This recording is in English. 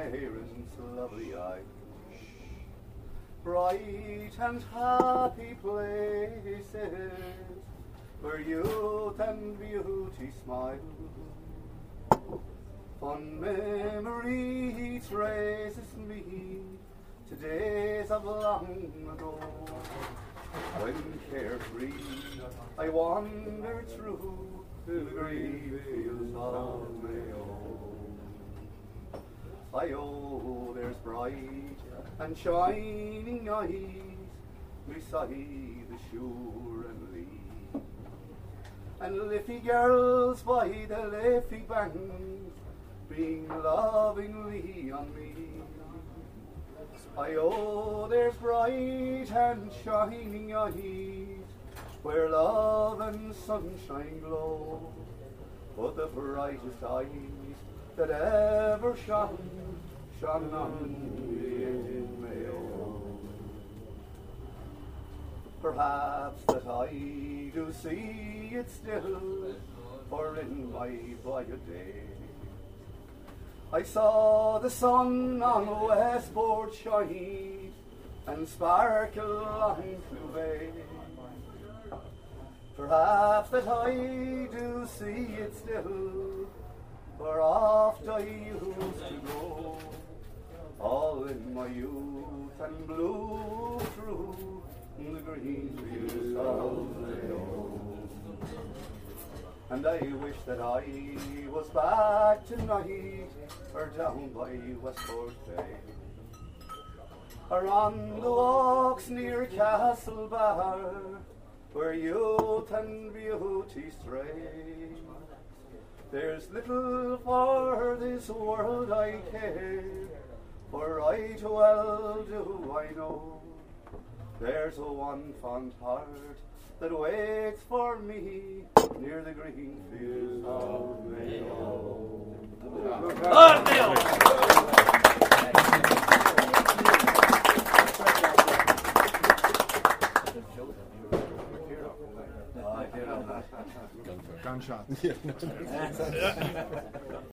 Erin's lovely eyes. Bright and happy places where youth and beauty smile. Fond memory traces me to days of long ago, when carefree I wandered through the green fields of Mayo. Oh, there's bright and shining eyes beside the shore and lea, and liffey girls by the liffey banks being lovingly on me. Oh, there's bright and shining eyes where love and sunshine glow, but the brightest eyes that ever shone on me in Mayo. Perhaps that I do see it still, for in my boyhood day I saw the sun on Westport shine and sparkle on Clough. Perhaps that I do see it still, where oft I used to go, all in my youth and blew through the green fields of Mayo. And I wish that I was back tonight, or down by Westport Bay, or on the walks near Castlebar, where youth and beauty stray. There's little for this world I care, for right well do I know there's a one fond heart that waits for me near the green fields of Mayo. Gunshots.